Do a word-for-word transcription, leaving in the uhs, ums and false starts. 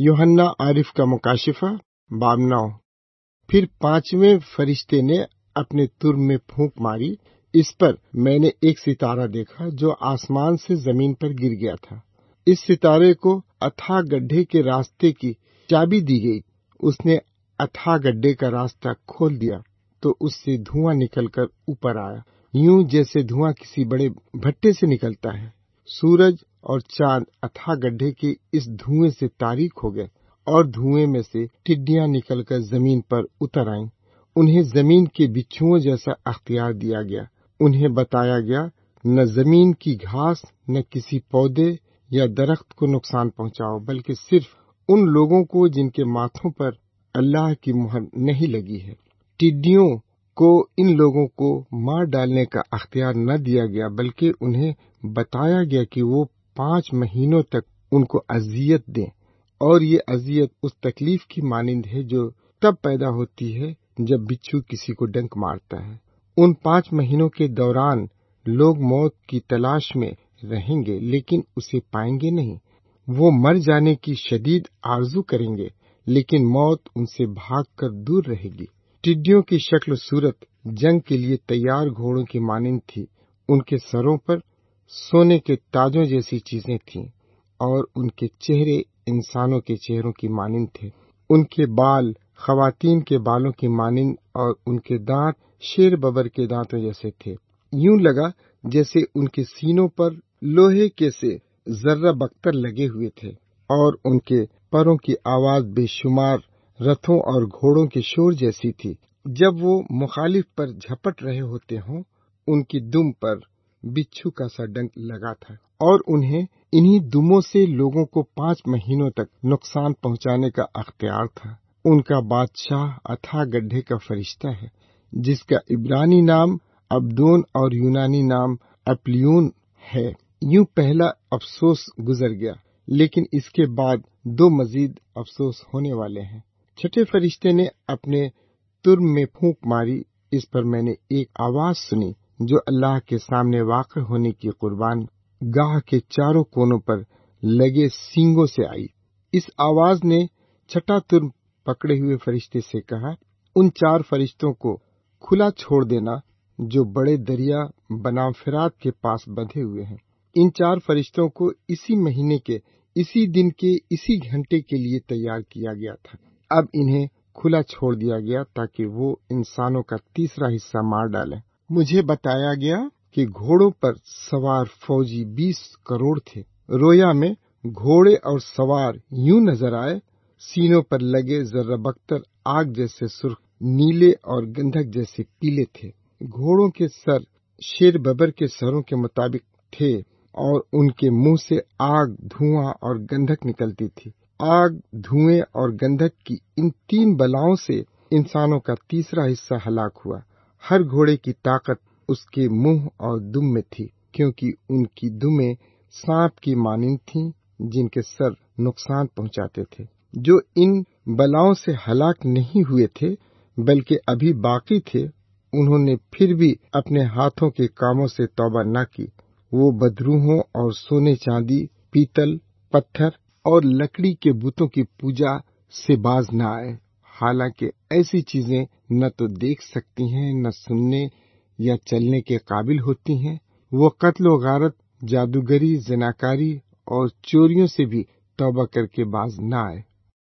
यूहन्ना आरिफ का मुकाशिफा बाब नौ। फिर पांचवें फरिश्ते ने अपने तुर में फूंक मारी, इस पर मैंने एक सितारा देखा जो आसमान से जमीन पर गिर गया था। इस सितारे को अथाह गड्ढे के रास्ते की चाबी दी गई। उसने अथाह गड्ढे का रास्ता खोल दिया तो उससे धुआं निकलकर ऊपर आया, यूं जैसे धुआं किसी बड़े भट्टे से निकलता है। सूरज और चांद अथाह गड्ढे के इस धुएं से तारीक हो गए और धुएं में से टिड्डियां निकलकर जमीन पर उतर आईं। उन्हें जमीन के बिच्छुओं जैसा अख्तियार दिया गया। उन्हें बताया गया, न जमीन की घास न किसी पौधे या दरख्त को नुकसान पहुंचाओ, बल्कि सिर्फ उन लोगों को जिनके माथों पर अल्लाह की मुहर नहीं लगी है। टिड्डियों को इन लोगों को मार डालने का अख्तियार न दिया गया, बल्कि उन्हें बताया गया कि वो पांच महीनों तक उनको अजियत दें, और ये अजियत उस तकलीफ की मानिंद है जो तब पैदा होती है जब बिच्छू किसी को डंक मारता है। उन पांच महीनों के दौरान लोग मौत की तलाश में रहेंगे, लेकिन उसे पाएंगे नहीं। वो मर जाने की शदीद आरजू करेंगे, लेकिन मौत उनसे भागकर दूर रहेगी। टिड्डियों की शक्ल सूरत जंग के लिए तैयार घोड़ों की मानिंद थी। उनके सरों पर सोने के ताजों जैसी चीजें थीं और उनके चेहरे इंसानों के चेहरों की मानिंद थे। उनके बाल खवातीन के बालों की मानिंद और उनके दांत शेर बबर के दांतों जैसे थे। यूं लगा जैसे उनके सीनों पर लोहे के से जर्रा बख्तर लगे हुए थे, और उनके परों की आवाज बेशुमार रथों और घोड़ों के शोर जैसी थी। जब वो मुखालिफ पर झपट रहे होते हों, उनकी दुम पर बिच्छू का सा डंक लगा था, और उन्हें इन्हीं दुमों से लोगों को पांच महीनों तक नुकसान पहुंचाने का अख्तियार था। उनका बादशाह अथाह गड्ढे का फरिश्ता है, जिसका इब्रानी नाम अब्दोन और यूनानी नाम अपलियून है। यूं पहला अफसोस गुजर गया, लेकिन इसके बाद दो मजीद अफसोस होने वाले हैं। छठे फरिश्ते ने अपने तुर में फूंक मारी, इस पर मैंने एक आवाज सुनी जो अल्लाह के सामने वाक़ होने की कुर्बान गाह के चारों कोनों पर लगे सींगों से आई। इस आवाज ने छठा तुर पकड़े हुए फरिश्ते से कहा, उन चार फरिश्तों को खुला छोड़ देना जो बड़े दरिया बनाम फिरात के पास बंधे हुए हैं। इन चार फरिश्तों को इसी महीने के इसी दिन के इसी घंटे के लिए तैयार किया गया था। अब इन्हें खुला छोड़ दिया गया ताकि वो इंसानों का तीसरा हिस्सा मार डालें। मुझे बताया गया कि घोड़ों पर सवार फौजी बीस करोड़ थे। रोया में घोड़े और सवार यूं नजर आए, सीनों पर लगे जर्रा बख्तर आग जैसे सुर्ख, नीले और गंधक जैसे पीले थे। घोड़ों के सर शेर बबर के सरों के मुताबिक थे और उनके मुंह से आग, धुआं और गंधक निकलती थी। आग, धुएं और गंधक की इन तीन बलाओं से इंसानों का तीसरा हिस्सा हलाक हुआ। हर घोड़े की ताकत उसके मुंह और दुम में थी, क्योंकि उनकी दुमें सांप की मानिंद थीं, जिनके सर नुकसान पहुंचाते थे। जो इन बलाओं से हलाक नहीं हुए थे बल्कि अभी बाकी थे, उन्होंने फिर भी अपने हाथों के कामों से तौबा न की। वो बदरूहों और सोने चांदी, पीतल, पत्थर और लकड़ी के बुतों की पूजा से बाज न आए। हालांकि ऐसी चीजें न तो देख सकती हैं, न सुनने या चलने के काबिल होती हैं। वो कत्ल व गारत, जादूगरी, जनाकारी और चोरियों से भी तौबा करके बाज न आए।